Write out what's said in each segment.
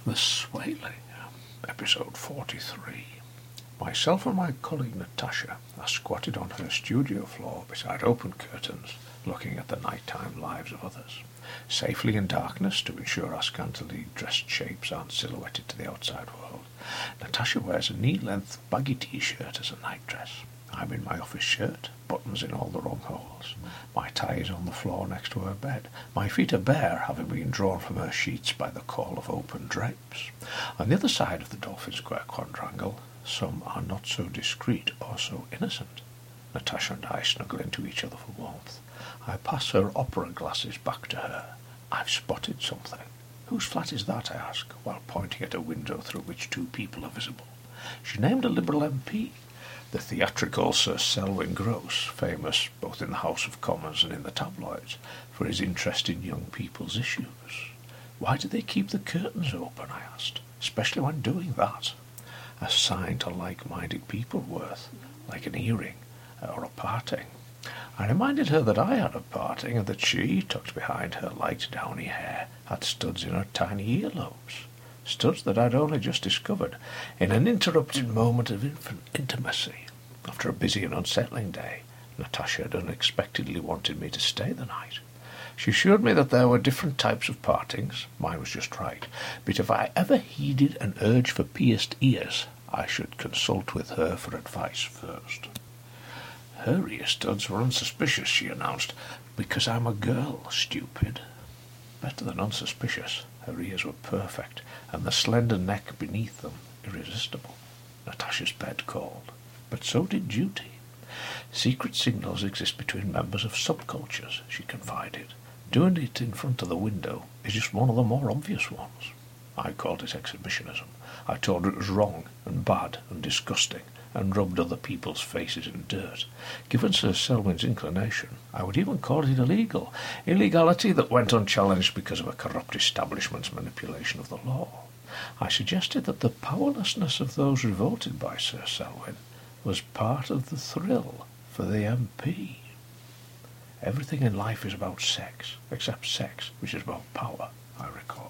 The Swaley, episode 43. Myself and my colleague Natasha are squatted on her studio floor beside open curtains, looking at the nighttime lives of others, safely in darkness to ensure our scantily dressed shapes aren't silhouetted to the outside world. Natasha wears a knee-length baggy t-shirt as a nightdress. I'm in my office shirt, buttons in all the wrong holes. My tie is on the floor next to her bed. My feet are bare, having been drawn from her sheets by the call of open drapes. On the other side of the Dolphin Square quadrangle, some are not so discreet or so innocent. Natasha and I snuggle into each other for warmth. I pass her opera glasses back to her. I've spotted something. Whose flat is that, I ask, while pointing at a window through which two people are visible. She named a Liberal MP. The theatrical Sir Selwyn Gross, famous both in the House of Commons and in the tabloids for his interest in young people's issues. Why do they keep the curtains open, I asked, especially when doing that? A sign to like-minded people worth, like an earring or a parting. I reminded her that I had a parting and that she, tucked behind her light downy hair, had studs in her tiny earlobes. Studs that I'd only just discovered in an interrupted moment of intimacy. After a busy and unsettling day, Natasha had unexpectedly wanted me to stay the night. She assured me that there were different types of partings. Mine was just right. But if I ever heeded an urge for pierced ears, I should consult with her for advice first. Her ear studs were unsuspicious, she announced, because I'm a girl, stupid. Better than unsuspicious. Her ears were perfect, and the slender neck beneath them irresistible. Natasha's bed called, but so did duty. Secret signals exist between members of subcultures, she confided. Doing it in front of the window is just one of the more obvious ones. I called it exhibitionism. I told her it was wrong and bad and disgusting, and rubbed other people's faces in dirt. Given Sir Selwyn's inclination, I would even call it illegal. Illegality that went unchallenged because of a corrupt establishment's manipulation of the law. I suggested that the powerlessness of those revolted by Sir Selwyn was part of the thrill for the MP. Everything in life is about sex, except sex, which is about power, I recalled.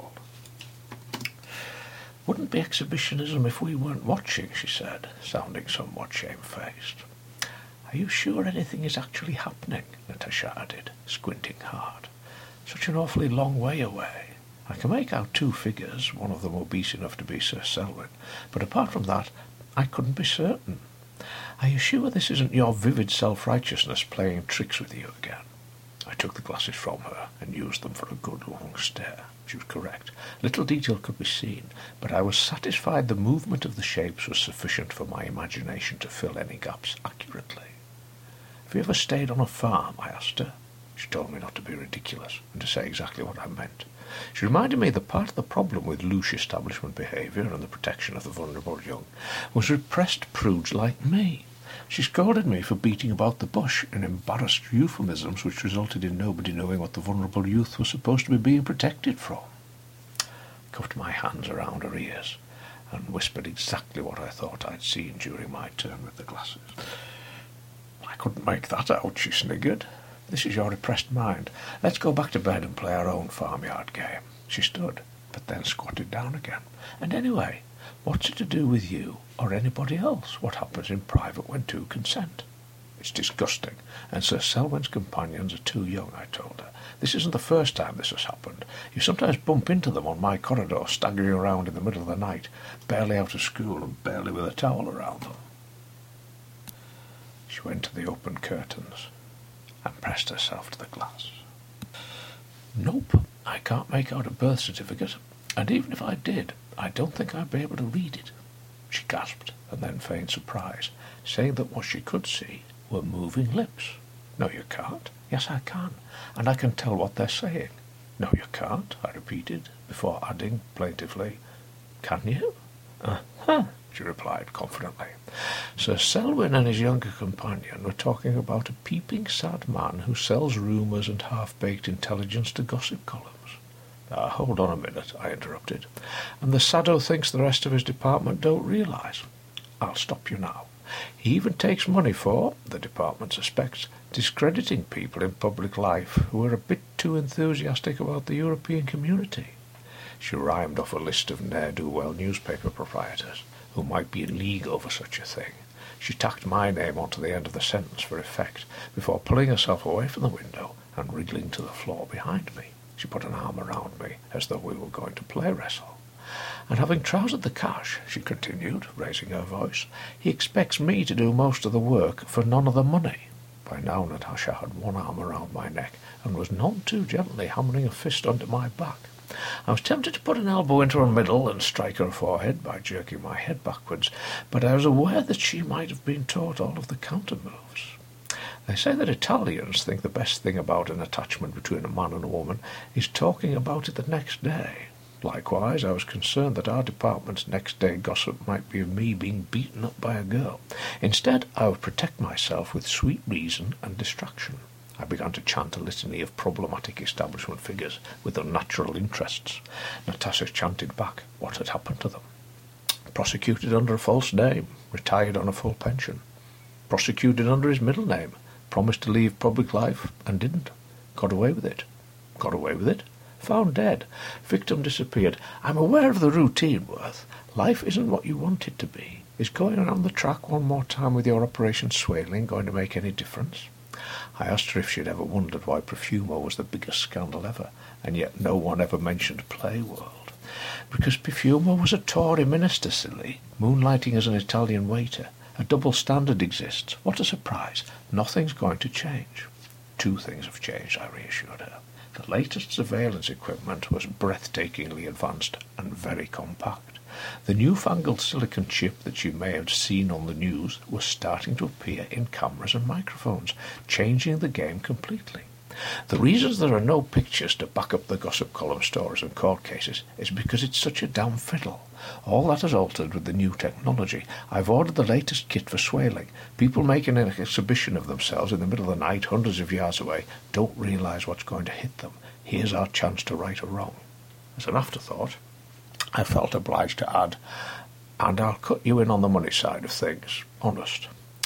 Wouldn't be exhibitionism if we weren't watching, she said, sounding somewhat shamefaced. Are you sure anything is actually happening? Natasha added, squinting hard. Such an awfully long way away. I can make out two figures, one of them obese enough to be Sir Selwyn, but apart from that, I couldn't be certain. Are you sure this isn't your vivid self-righteousness playing tricks with you again? I took the glasses from her and used them for a good long stare. She was correct. Little detail could be seen, but I was satisfied the movement of the shapes was sufficient for my imagination to fill any gaps accurately. Have you ever stayed on a farm? I asked her. She told me not to be ridiculous and to say exactly what I meant. She reminded me that part of the problem with loose establishment behaviour and the protection of the vulnerable young was repressed prudes like me. She scolded me for beating about the bush in embarrassed euphemisms which resulted in nobody knowing what the vulnerable youth was supposed to be being protected from. I cupped my hands around her ears and whispered exactly what I thought I'd seen during my turn with the glasses. I couldn't make that out, she sniggered. This is your repressed mind. Let's go back to bed and play our own farmyard game. She stood, but then squatted down again. And anyway, what's it to do with you or anybody else? What happens in private when two consent? It's disgusting, and Sir Selwyn's companions are too young, I told her. This isn't the first time this has happened. You sometimes bump into them on my corridor, staggering around in the middle of the night, barely out of school and barely with a towel around them. She went to the open curtains and pressed herself to the glass. Nope, I can't make out a birth certificate, and even if I did, I don't think I'd be able to read it. She gasped, and then feigned surprise, saying that what she could see were moving lips. No, you can't. Yes, I can, and I can tell what they're saying. No, you can't, I repeated, before adding plaintively, can you? Uh-huh, she replied confidently. Sir Selwyn and his younger companion were talking about a peeping sad man who sells rumours and half-baked intelligence to gossip columns. Hold on a minute, I interrupted. And the Sado thinks the rest of his department don't realise. I'll stop you now. He even takes money for, the department suspects, discrediting people in public life who are a bit too enthusiastic about the European community. She rhymed off a list of ne'er-do-well newspaper proprietors who might be in league over such a thing. She tacked my name onto the end of the sentence for effect, before pulling herself away from the window and wriggling to the floor behind me. She put an arm around me, as though we were going to play wrestle. "And having trousered the cash," she continued, raising her voice, "he expects me to do most of the work for none of the money." By now Natasha had one arm around my neck and was none too gently hammering a fist under my back. I was tempted to put an elbow into her middle and strike her forehead by jerking my head backwards, but I was aware that she might have been taught all of the counter moves. They say that Italians think the best thing about an attachment between a man and a woman is talking about it the next day. Likewise, I was concerned that our department's next-day gossip might be of me being beaten up by a girl. Instead, I would protect myself with sweet reason and distraction. I began to chant a litany of problematic establishment figures with unnatural interests. Natasha chanted back what had happened to them. Prosecuted under a false name, retired on a full pension. Prosecuted under his middle name, promised to leave public life and didn't. Got away with it. Got away with it. Found dead. Victim disappeared. I'm aware of the routine, Worth. Life isn't what you want it to be. Is going around the track one more time with your Operation Swaling going to make any difference? I asked her if she'd ever wondered why Profumo was the biggest scandal ever, and yet no one ever mentioned Playworld. Because Profumo was a Tory minister, silly, moonlighting as an Italian waiter. A double standard exists. What a surprise. Nothing's going to change. Two things have changed, I reassured her. The latest surveillance equipment was breathtakingly advanced and very compact. The newfangled silicon chip that you may have seen on the news was starting to appear in cameras and microphones, changing the game completely. The reasons there are no pictures to back up the gossip column stories and court cases is because it's such a damn fiddle. All that has altered with the new technology. I've ordered the latest kit for Swaling. People making an exhibition of themselves in the middle of the night, hundreds of yards away, don't realise what's going to hit them. Here's our chance to right a wrong. As an afterthought, I felt obliged to add, and I'll cut you in on the money side of things. Honest.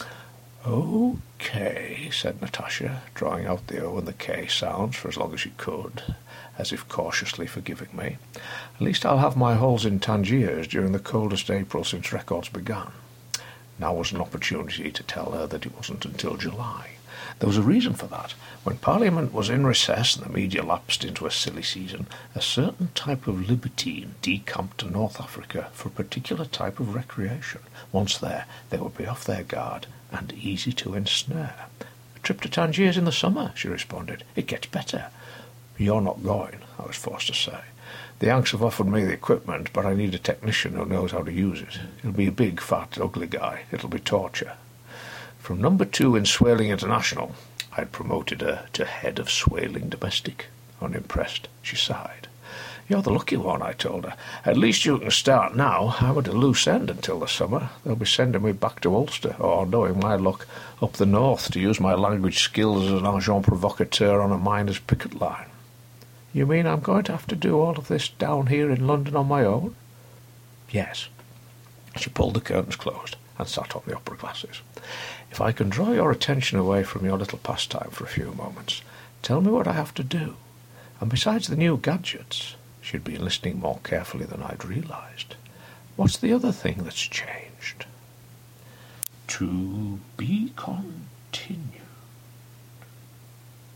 "Okay," said Natasha, drawing out the O and the K sounds for as long as she could, as if cautiously forgiving me. "At least I'll have my holes in Tangiers during the coldest April since records began." Now was an opportunity to tell her that it wasn't until July. There was a reason for that. When Parliament was in recess and the media lapsed into a silly season, a certain type of libertine decamped to North Africa for a particular type of recreation. Once there, they would be off their guard and easy to ensnare. "A trip to Tangiers in the summer," she responded. "It gets better." "You're not going," I was forced to say. "The Yanks have offered me the equipment, but I need a technician who knows how to use it. It'll be a big, fat, ugly guy. It'll be torture." From number 2 in Swaling International, I'd promoted her to head of Swaling Domestic. Unimpressed, she sighed. "You're the lucky one," I told her. "At least you can start now. I'm at a loose end until the summer. They'll be sending me back to Ulster, or, knowing my luck, up the north to use my language skills as an agent provocateur on a miner's picket line." "You mean I'm going to have to do all of this down here in London on my own?" "Yes." She pulled the curtains closed and sat on the opera glasses. "If I can draw your attention away from your little pastime for a few moments, tell me what I have to do. And besides the new gadgets," she'd been listening more carefully than I'd realised, "what's the other thing that's changed?" To be continued.